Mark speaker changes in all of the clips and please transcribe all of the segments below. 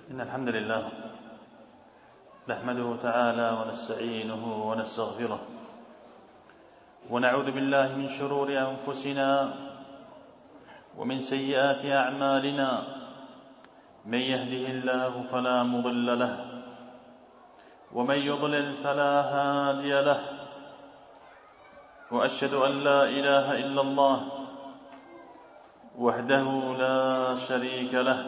Speaker 1: إن الحمد لله نحمده تعالى ونستعينه ونستغفره ونعوذ بالله من شرور أنفسنا ومن سيئات أعمالنا. من يهده الله فلا مضل له ومن يضلل فلا هادي له، وأشهد أن لا إله إلا الله وحده لا شريك له،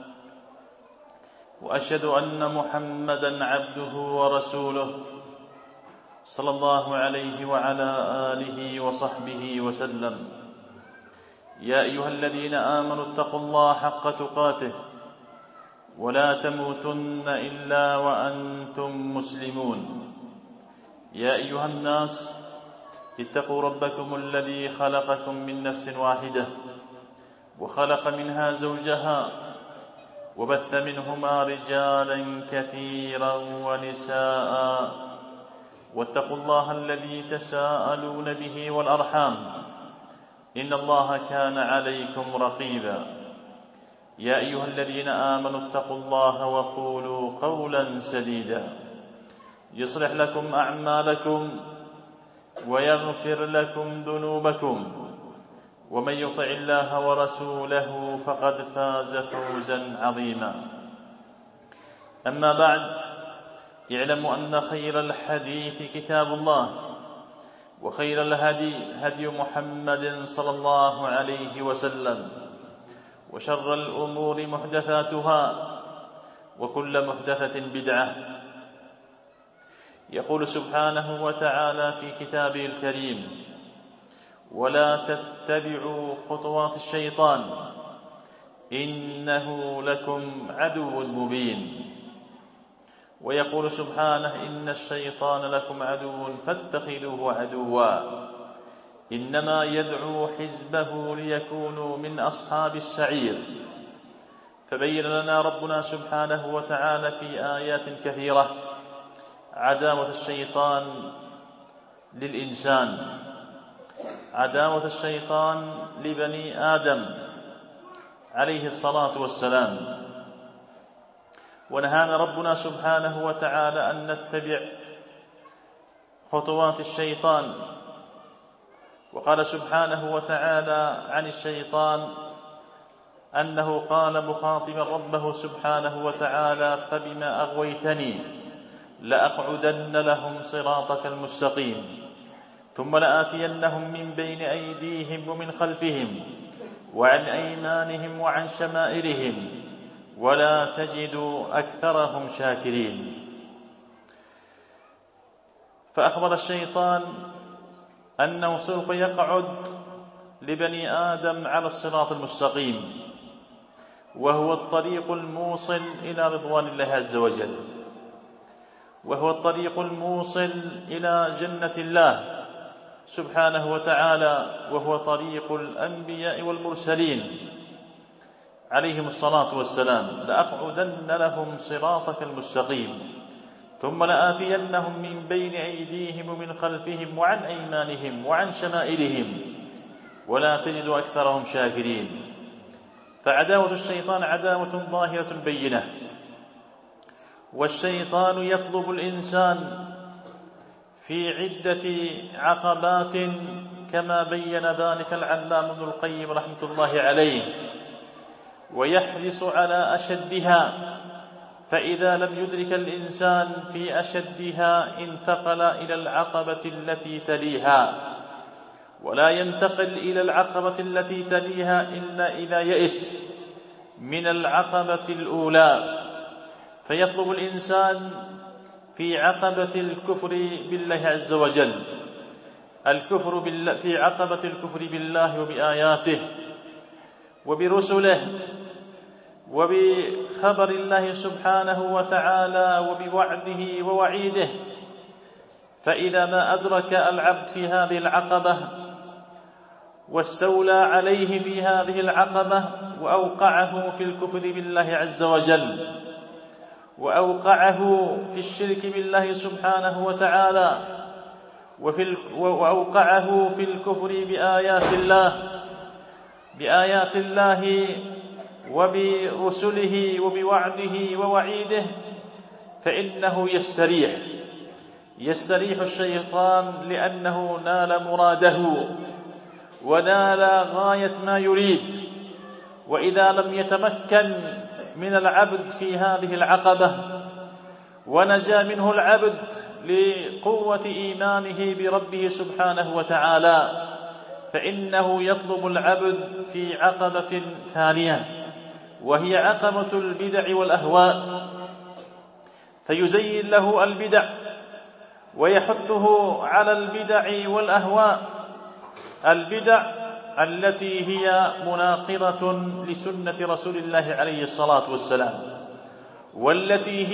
Speaker 1: وأشهد أن محمدا عبده ورسوله صلى الله عليه وعلى آله وصحبه وسلم. يا أيها الذين آمنوا اتقوا الله حق تقاته ولا تموتن إلا وأنتم مسلمون. يا أيها الناس اتقوا ربكم الذي خلقكم من نفس واحدة وخلق منها زوجها وبث منهما رجالا كثيرا ونساء، واتقوا الله الذي تساءلون به والأرحام إن الله كان عليكم رقيبا. يا أيها الذين آمنوا اتقوا الله وقولوا قولا سديدا يصلح لكم أعمالكم ويغفر لكم ذنوبكم، ومن يطع الله ورسوله فقد فاز فوزا عظيما. أما بعد، اعلموا أن خير الحديث كتاب الله، وخير الهدي هدي محمد صلى الله عليه وسلم، وشر الأمور محدثاتها وكل محدثة بدعة. يقول سبحانه وتعالى في كتابه الكريم: ولا تتبعوا خطوات الشيطان إنه لكم عدو مبين. ويقول سبحانه: إن الشيطان لكم عدو فاتخذوه عدوا إنما يدعو حزبه ليكونوا من أصحاب السعير. فبين لنا ربنا سبحانه وتعالى في آيات كثيرة عداوة الشيطان للإنسان، عداوة الشيطان لبني آدم عليه الصلاة والسلام. ونهانا ربنا سبحانه وتعالى أن نتبع خطوات الشيطان. وقال سبحانه وتعالى عن الشيطان أنه قال مخاطبا ربه سبحانه وتعالى: فبما أغويتني لأقعدن لهم صراطك المستقيم ثم لآتينهم من بين أيديهم ومن خلفهم وعن أيمانهم وعن شمائلهم ولا تجد أكثرهم شاكرين. فأخبر الشيطان أنه سوف يقعد لبني آدم على الصراط المستقيم، وهو الطريق الموصل إلى رضوان الله عز وجل، وهو الطريق الموصل إلى جنة الله سبحانه وتعالى، وهو طريق الأنبياء والمرسلين عليهم الصلاة والسلام. لأقعدن لهم صراطك المستقيم ثم لآتينهم من بين أيديهم ومن خلفهم وعن أيمانهم وعن شمائلهم ولا تجد أكثرهم شاكرين. فعداوة الشيطان عداوة ظاهرة بينة، والشيطان يطلب الإنسان في عدة عقبات كما بين ذلك العلامة ابن القيم رحمة الله عليه، ويحرص على أشدها، فإذا لم يدرك الإنسان في أشدها انتقل إلى العقبة التي تليها، ولا ينتقل إلى العقبة التي تليها إلا إذا يئس من العقبة الأولى. فيطلب الإنسان في عقبة الكفر بالله عز وجل، الكفر بالله، في عقبة الكفر بالله وبآياته وبرسله وبخبر الله سبحانه وتعالى وبوعده ووعيده. فإذا ما أدرك العبد في هذه العقبة واستولى عليه في هذه العقبة وأوقعه في الكفر بالله عز وجل وأوقعه في الشرك بالله سبحانه وتعالى وأوقعه في الكفر بآيات الله وبرسله وبوعده ووعيده فإنه يستريح الشيطان لأنه نال مراده ونال غاية ما يريد. وإذا لم يتمكن من العبد في هذه العقبة ونجا منه العبد لقوة إيمانه بربه سبحانه وتعالى، فإنه يطلب العبد في عقبة ثانية، وهي عقبة البدع والأهواء، فيزين له البدع ويحثه على البدع والأهواء، البدع التي هي مناقضة لسنة رسول الله عليه الصلاة والسلام، والتي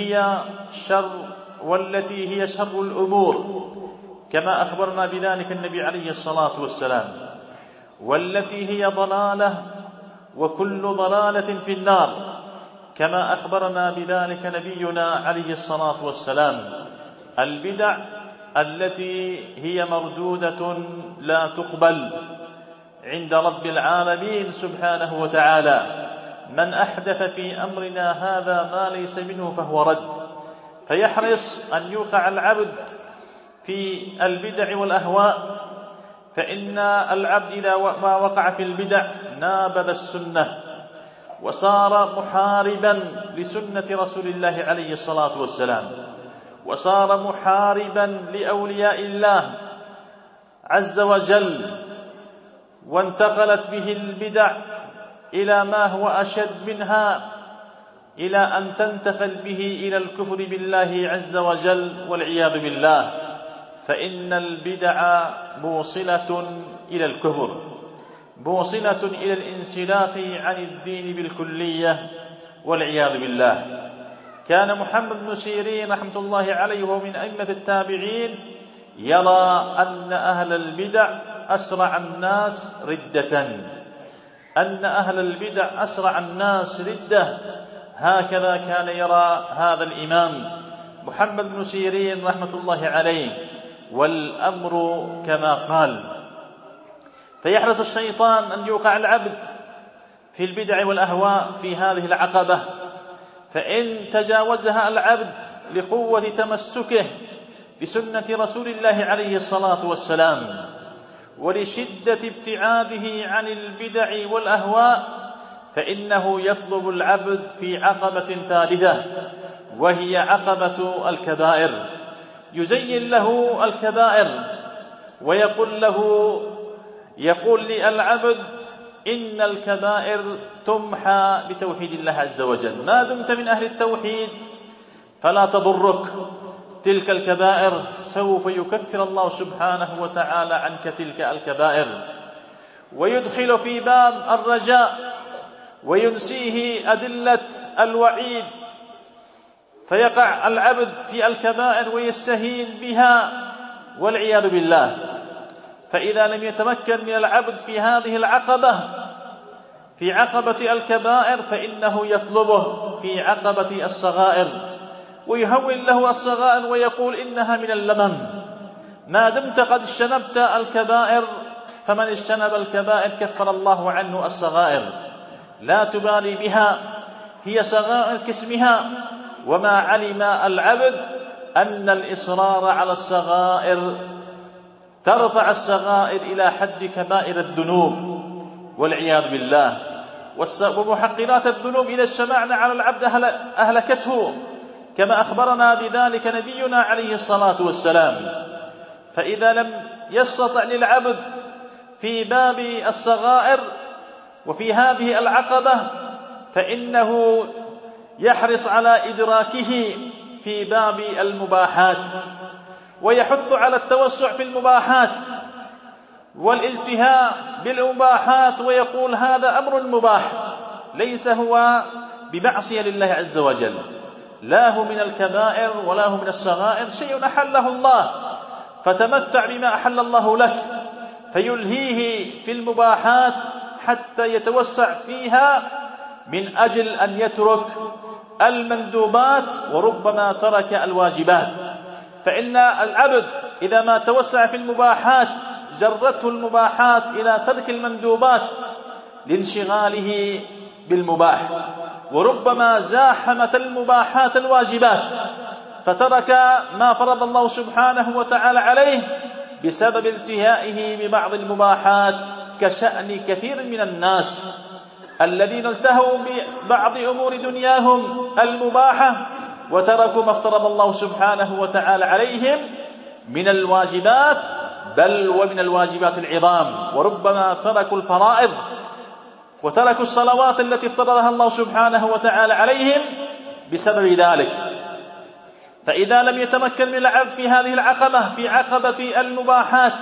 Speaker 1: هي شر الأمور كما أخبرنا بذلك النبي عليه الصلاة والسلام، والتي هي ضلالة وكل ضلالة في النار كما أخبرنا بذلك نبينا عليه الصلاة والسلام. البدع التي هي مردودة لا تقبل عند رب العالمين سبحانه وتعالى. من أحدث في أمرنا هذا ما ليس منه فهو رد. فيحرص أن يوقع العبد في البدع والأهواء، فإن العبد إذا ما وقع في البدع نابذ السنة وصار محاربا لسنة رسول الله عليه الصلاة والسلام، وصار محاربا لأولياء الله عز وجل، وانتقلت به البدع إلى ما هو أشد منها، إلى أن تنتقل به إلى الكفر بالله عز وجل والعياذ بالله. فإن البدع موصلة إلى الكفر، موصلة إلى الانسلاخ عن الدين بالكلية والعياذ بالله. كان محمد بن سيرين رحمة الله عليه وهو من أئمة التابعين يرى أن أهل البدع أسرع الناس ردة، أن أهل البدع أسرع الناس ردة. هكذا كان يرى هذا الإمام محمد بن سيرين رحمة الله عليه، والأمر كما قال. فيحرص الشيطان أن يوقع العبد في البدع والأهواء في هذه العقبة، فإن تجاوزها العبد لقوة تمسكه بسنة رسول الله عليه الصلاة والسلام ولشدة ابتعاده عن البدع والأهواء، فإنه يطلب العبد في عقبة ثالثة، وهي عقبة الكبائر. يزين له الكبائر يقول للعبد إن الكبائر تمحى بتوحيد الله عز وجل، ما دمت من أهل التوحيد فلا تضرك تلك الكبائر، سوف يكفر الله سبحانه وتعالى عنك تلك الكبائر، ويدخل في باب الرجاء وينسيه أدلة الوعيد، فيقع العبد في الكبائر ويستهين بها والعياذ بالله. فإذا لم يتمكن من العبد في هذه العقبة في عقبة الكبائر، فإنه يطلبه في عقبة الصغائر ويهون له الصغائر ويقول إنها من اللمم، ما دمت قد اجتنبت الكبائر فمن اجتنب الكبائر كفر الله عنه الصغائر. لا تبالي بها، هي صغائر كاسمها. وما علم العبد أن الإصرار على الصغائر ترفع الصغائر إلى حد كبائر الذنوب والعياذ بالله. ومحقرات الذنوب إذا اجتمعنا على العبد أهلكته، كما أخبرنا بذلك نبينا عليه الصلاة والسلام. فإذا لم يستطع للعبد في باب الصغائر وفي هذه العقبة، فإنه يحرص على إدراكه في باب المباحات، ويحث على التوسع في المباحات والالتهاء بالمباحات، ويقول هذا أمر مباح ليس هو بمعصية لله عز وجل، لا هو من الكبائر ولا هو من الصغائر، شيء أحله الله، فتمتع بما أحل الله لك. فيلهيه في المباحات حتى يتوسع فيها من أجل أن يترك المندوبات وربما ترك الواجبات. فإن العبد إذا ما توسع في المباحات جرته المباحات إلى ترك المندوبات لانشغاله بالمباح، وربما زاحمت المباحات الواجبات فترك ما فرض الله سبحانه وتعالى عليه بسبب التهائه ببعض المباحات، كشأن كثير من الناس الذين التهوا ببعض أمور دنياهم المباحة وتركوا ما افترض الله سبحانه وتعالى عليهم من الواجبات، بل ومن الواجبات العظام، وربما تركوا الفرائض وتركوا الصلوات التي افترضها الله سبحانه وتعالى عليهم بسبب ذلك. فإذا لم يتمكن من العبد في هذه العقبة، في عقبة المباحات،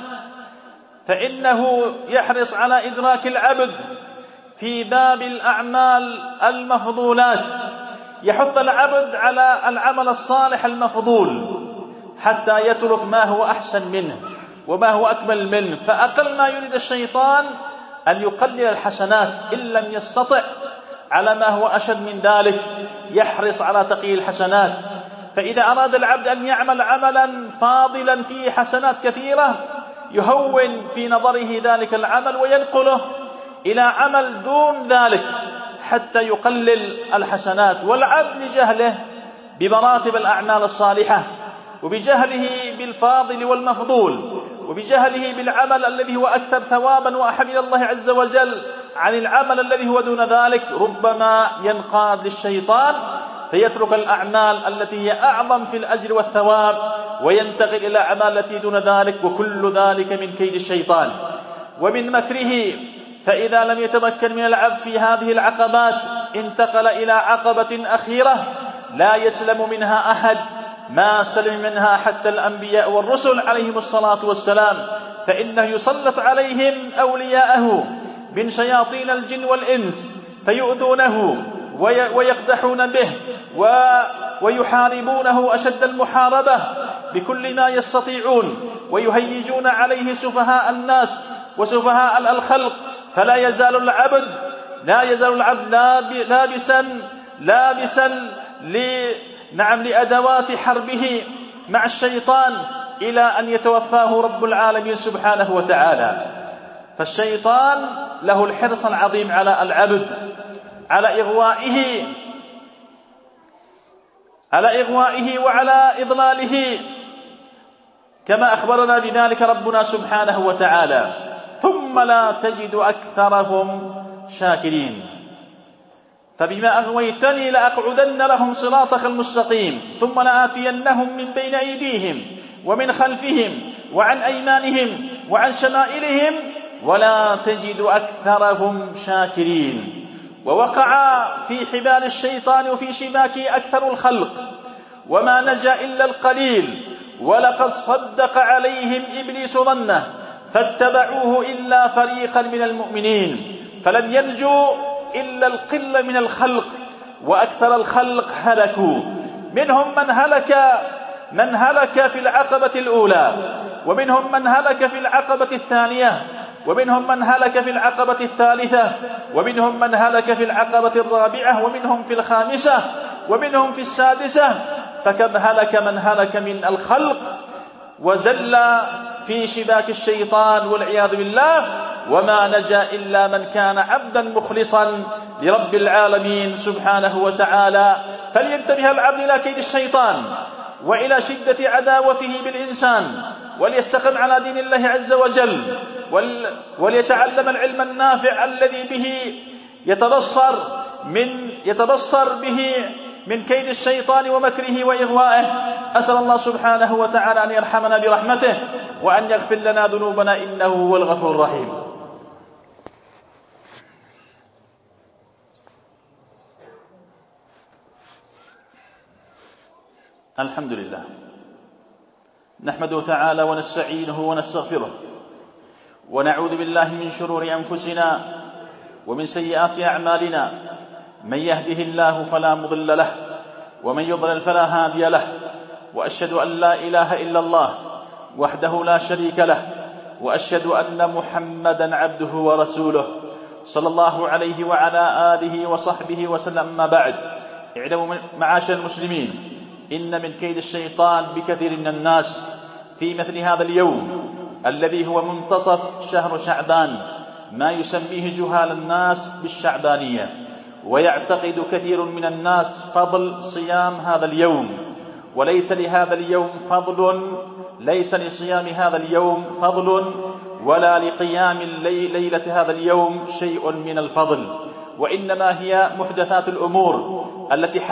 Speaker 1: فإنه يحرص على إدراك العبد في باب الأعمال المفضولات، يحث العبد على العمل الصالح المفضول حتى يترك ما هو أحسن منه وما هو أكمل منه. فأقل ما يريد الشيطان أن يقلل الحسنات، إن لم يستطع على ما هو أشد من ذلك يحرص على تقليل الحسنات. فإذا أراد العبد أن يعمل عملا فاضلا فيه حسنات كثيرة، يهون في نظره ذلك العمل وينقله إلى عمل دون ذلك حتى يقلل الحسنات. والعبد لجهله بمراتب الأعمال الصالحة، وبجهله بالفاضل والمفضول، وبجهله بالعمل الذي هو أكثر ثوابا وأحب إلى الله عز وجل عن العمل الذي هو دون ذلك، ربما ينقاد للشيطان فيترك الأعمال التي هي أعظم في الأجر والثواب وينتقل إلى أعمال التي دون ذلك، وكل ذلك من كيد الشيطان ومن مكره. فإذا لم يتمكن من العبد في هذه العقبات انتقل إلى عقبة أخيرة لا يسلم منها أحد، ما سلم منها حتى الأنبياء والرسل عليهم الصلاة والسلام، فإنه يسلط عليهم أولياءه من شياطين الجن والإنس فيؤذونه ويقدحون به ويحاربونه أشد المحاربة بكل ما يستطيعون، ويهيجون عليه سفهاء الناس وسفهاء الخلق. فلا يزال العبد لابسا لأدوات حربه مع الشيطان إلى أن يتوفاه رب العالمين سبحانه وتعالى. فالشيطان له الحرص العظيم على العبد، على إغوائه وعلى إضلاله، كما أخبرنا بذلك ربنا سبحانه وتعالى: ثم لا تجد أكثرهم شاكرين. فبما أغويتني لأقعدن لهم صراطك المستقيم ثم لآتينهم من بين أيديهم ومن خلفهم وعن أيمانهم وعن شمائلهم ولا تجد أكثرهم شاكرين. ووقع في حبال الشيطان وفي شباكه أكثر الخلق وما نجا إلا القليل، ولقد صدق عليهم إبليس ظنه فاتبعوه إلا فريقا من المؤمنين، فلم ينجوا إلا القلة من الخلق، وأكثر الخلق هلكوا. منهم من هلك في العقبة الأولى، ومنهم من هلك في العقبة الثانية، ومنهم من هلك في العقبة الثالثة، ومنهم من هلك في العقبة الرابعة، ومنهم في الخامسة، ومنهم في السادسة. فكم هلك من هلك من الخلق وزل في شباك الشيطان والعياذ بالله، وما نجا إلا من كان عبدا مخلصا لرب العالمين سبحانه وتعالى. فلينتبه العبد إلى كيد الشيطان وإلى شدة عداوته بالإنسان، وليستقم على دين الله عز وجل، وليتعلم العلم النافع الذي به يتبصر به من كيد الشيطان ومكره وإغوائه. أسأل الله سبحانه وتعالى أن يرحمنا برحمته وأن يغفر لنا ذنوبنا إنه هو الغفور الرحيم. الحمد لله، نحمده تعالى ونستعينه ونستغفره، ونعوذ بالله من شرور أنفسنا ومن سيئات أعمالنا. من يهده الله فلا مضل له، ومن يضلل فلا هادي له، وأشهد أن لا إله إلا الله وحده لا شريك له، وأشهد أن محمدا عبده ورسوله صلى الله عليه وعلى آله وصحبه وسلم. أما بعد، اعلموا معاشر المسلمين إن من كيد الشيطان بكثير من الناس في مثل هذا اليوم الذي هو منتصف شهر شعبان ما يسميه جهال الناس بالشعبانية، ويعتقد كثير من الناس فضل صيام هذا اليوم، وليس لهذا اليوم فضل، ليس لصيام هذا اليوم فضل، ولا لقيام ليلة هذا اليوم شيء من الفضل، وإنما هي محدثات الأمور التي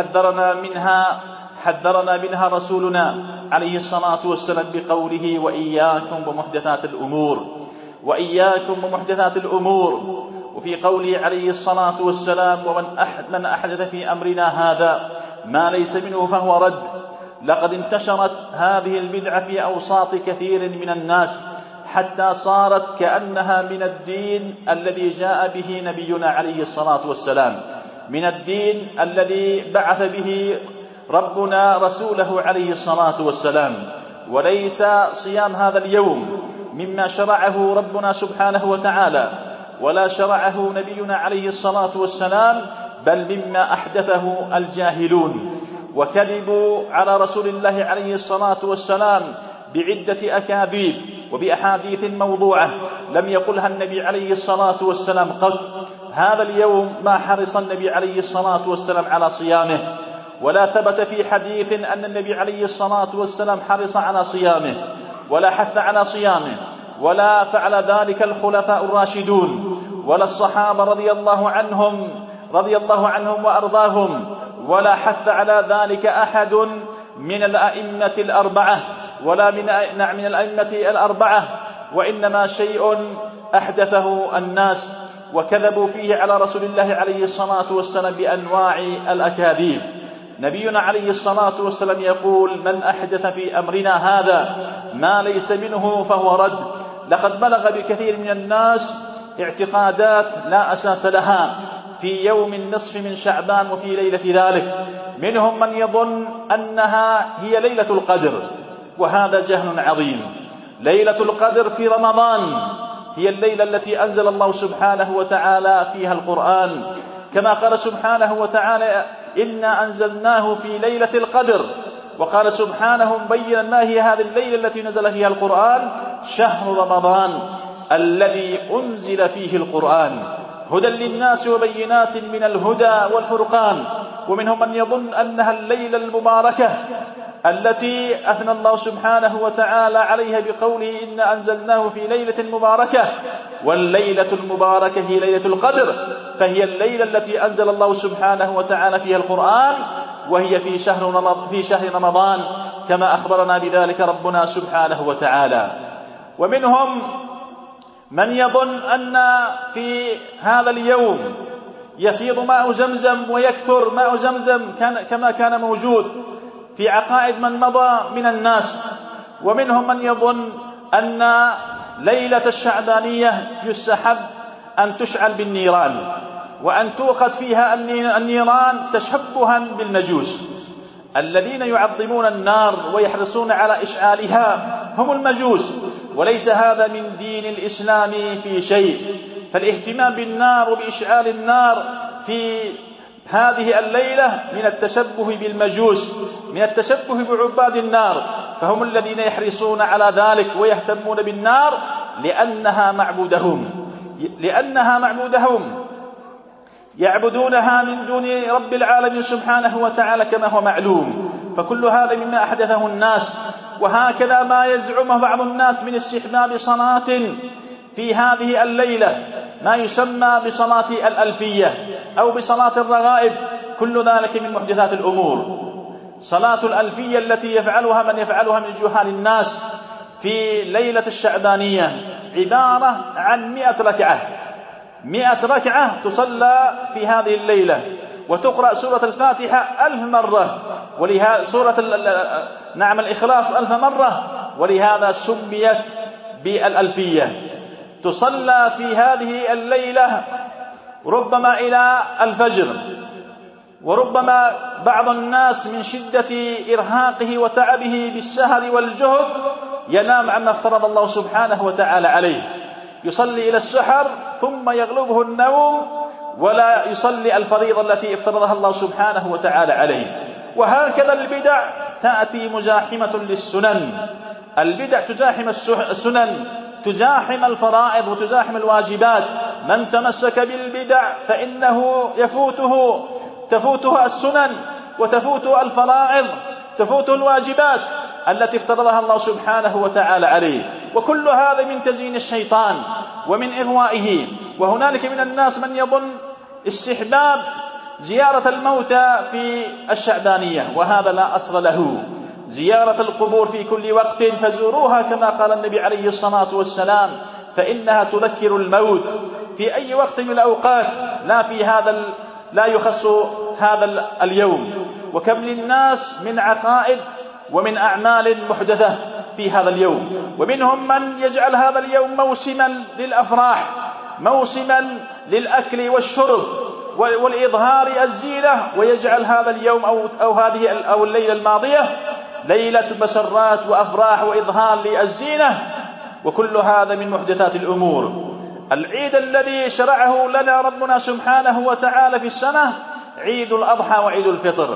Speaker 1: حذرنا منها رسولنا عليه الصلاة والسلام بقوله: وإياكم ومحدثات الأمور، وإياكم ومحدثات الأمور. وفي قوله عليه الصلاة والسلام: ومن أحدث في أمرنا هذا ما ليس منه فهو رد. لقد انتشرت هذه البدعة في أوساط كثير من الناس حتى صارت كأنها من الدين الذي جاء به نبينا عليه الصلاة والسلام، من الدين الذي بعث به ربنا رسوله عليه الصلاة والسلام. وليس صيام هذا اليوم مما شرعه ربنا سبحانه وتعالى، ولا شرعه نبينا عليه الصلاة والسلام، بل مما أحدثه الجاهلون، وكذبوا على رسول الله عليه الصلاة والسلام بعدة أكاذيب وبأحاديث موضوعة لم يقلها النبي عليه الصلاة والسلام قط. هذا اليوم ما حرص النبي عليه الصلاة والسلام على صيامه، ولا ثبت في حديث أن النبي عليه الصلاة والسلام حرص على صيامه ولا حث على صيامه، ولا فعل ذلك الخلفاء الراشدون ولا الصحابة رضي الله عنهم وأرضاهم، ولا حث على ذلك أحد من الأئمة الأربعة ولا من الأئمة الأربعة، وإنما شيء أحدثه الناس وكذبوا فيه على رسول الله عليه الصلاة والسلام بأنواع الأكاذيب. نبينا عليه الصلاة والسلام يقول: من أحدث في أمرنا هذا ما ليس منه فهو رد. لقد بلغ بكثير من الناس اعتقادات لا أساس لها في يوم النصف من شعبان وفي ليلة ذلك، منهم من يظن أنها هي ليلة القدر، وهذا جهل عظيم. ليلة القدر في رمضان هي الليلة التي أنزل الله سبحانه وتعالى فيها القرآن، كما قال سبحانه وتعالى: إنا أنزلناه في ليلة القدر. وقال سبحانه مبينا ما هي هذه الليلة التي نزل فيها القرآن: شهر رمضان الذي أنزل فيه القرآن هدى للناس وبينات من الهدى والفرقان. ومنهم من يظن أنها الليلة المباركة التي أثنى الله سبحانه وتعالى عليها بقوله: إنا أنزلناه في ليلة مباركة، والليلة المباركة هي ليلة القدر، فهي الليلة التي أنزل الله سبحانه وتعالى فيها القرآن، وهي في شهر رمضان كما أخبرنا بذلك ربنا سبحانه وتعالى. ومنهم من يظن أن في هذا اليوم يفيض ماء زمزم ويكثر ماء زمزم كما كان موجود في عقائد من مضى من الناس. ومنهم من يظن أن ليلة الشعبانية يستحب أن تشعل بالنيران، وأن توقد فيها النيران تشبها بالمجوس. الذين يعظمون النار ويحرصون على إشعالها هم المجوس، وليس هذا من دين الإسلام في شيء. فالاهتمام بالنار وبإشعال النار في هذه الليلة من التشبه بالمجوس، من التشبه بعباد النار، فهم الذين يحرصون على ذلك ويهتمون بالنار لأنها معبودهم يعبدونها من دون رب العالمين سبحانه وتعالى كما هو معلوم. فكل هذا مما أحدثه الناس. وهكذا ما يزعمه بعض الناس من استحباب صلاة في هذه الليلة ما يسمى بصلاة الألفية أو بصلاة الرغائب، كل ذلك من محدثات الأمور. صلاة الألفية التي يفعلها من يفعلها من جهال الناس في ليلة الشعبانية عبارة عن 100 ركعة تصلى في هذه الليلة، وتقرأ سورة الفاتحة 1000 مرة، ولهذا سورة الإخلاص 1000 مرة، ولهذا سميت بالألفية. تصلى في هذه الليلة ربما إلى الفجر، وربما بعض الناس من شدة إرهاقه وتعبه بالسهر والجهد ينام عما افترض الله سبحانه وتعالى عليه، يصلي إلى السحر ثم يغلبه النوم ولا يصلي الفريضة التي افترضها الله سبحانه وتعالى عليه. وهكذا البدع تأتي مزاحمة للسنن، البدع تزاحم السنن، تزاحم الفرائض وتزاحم الواجبات. من تمسك بالبدع فإنه تفوته السنن وتفوته الفرائض، تفوته الواجبات التي افترضها الله سبحانه وتعالى عليه. وكل هذا من تزيين الشيطان ومن إغوائه. وهنالك من الناس من يظن استحباب زيارة الموتى في الشعبانية، وهذا لا أصل له. زيارة القبور في كل وقت فزوروها كما قال النبي عليه الصلاة والسلام، فإنها تذكر الموت في أي وقت من الأوقات، لا يخص هذا اليوم. وكم للناس من عقائد ومن أعمال محدثة في هذا اليوم. ومنهم من يجعل هذا اليوم موسما للأفراح، موسما للأكل والشرب والإظهار الزينة، ويجعل هذا اليوم أو الليلة الماضية ليلة مسرات وأفراح وإظهار للزينة. وكل هذا من محدثات الأمور. العيد الذي شرعه لنا ربنا سبحانه وتعالى في السنة عيد الأضحى وعيد الفطر.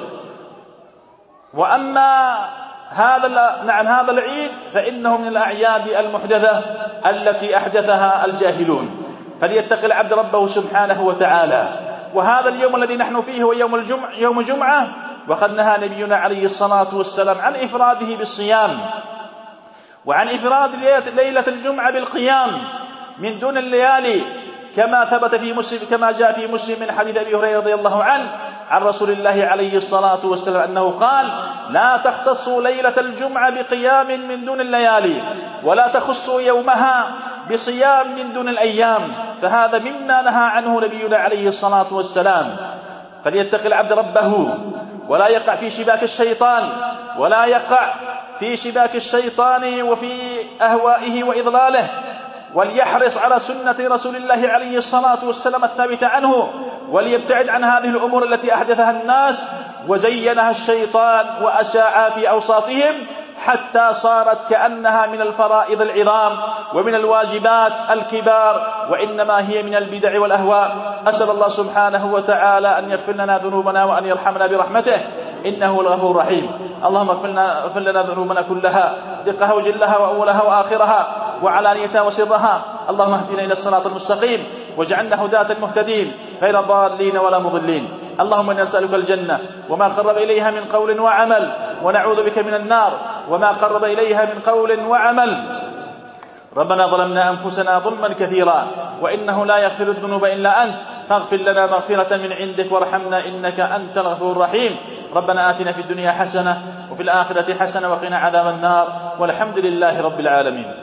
Speaker 1: وأما هذا العيد فإنه من الأعياد المحدثة التي أحدثها الجاهلون. فليتقي العبد ربه سبحانه وتعالى. وهذا اليوم الذي نحن فيه هو يوم جمعة، وقد نهى نبينا عليه الصلاة والسلام عن إفراده بالصيام، وعن إفراد ليلة الجمعة بالقيام من دون الليالي، كما ثبت في مسلم، كما جاء في مسلم من حديث أبي هريرة رضي الله عنه عن رسول الله عليه الصلاة والسلام أنه قال: لا تختصوا ليلة الجمعة بقيام من دون الليالي، ولا تخصوا يومها بصيام من دون الأيام، فهذا مما نهى عنه نبينا عليه الصلاة والسلام. فليتقي العبد ربه ولا يقع في شباك الشيطان وفي أهوائه وإضلاله، وليحرص على سنة رسول الله عليه الصلاة والسلام الثابتة عنه، وليبتعد عن هذه الأمور التي أحدثها الناس وزينها الشيطان وأشاع في أوساطهم، حتى صارت كأنها من الفرائض العظام ومن الواجبات الكبار، وإنما هي من البدع والأهواء. أسأل الله سبحانه وتعالى أن يغفر لنا ذنوبنا وأن يرحمنا برحمته، إنه الغفور الرحيم. اللهم اغفر لنا ذنوبنا كلها، دقها وجلها وأولها وآخرها وعلانيتها وسرها. اللهم اهدنا إلى الصراط المستقيم واجعلنا هداة مهتدين غير ضالين ولا مضلين. اللهم إنا نسألك الجنة وما قرب إليها من قول وعمل، ونعوذ بك من النار وما قرب إليها من قول وعمل. ربنا ظلمنا أنفسنا ظلما كثيرا وإنه لا يغفر الذنوب إلا أنت، فاغفر لنا مغفرة من عندك وارحمنا إنك أنت الغفور الرحيم. ربنا آتنا في الدنيا حسنة وفي الآخرة حسنة وقنا عذاب النار، والحمد لله رب العالمين.